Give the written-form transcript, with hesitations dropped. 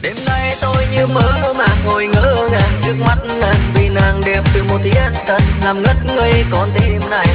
Đêm nay tôi như mơ màng ngồi ngỡ ngàng trước mắt nàng, vì nàng đẹp từ một thiên thần làm ngất ngây con tim này.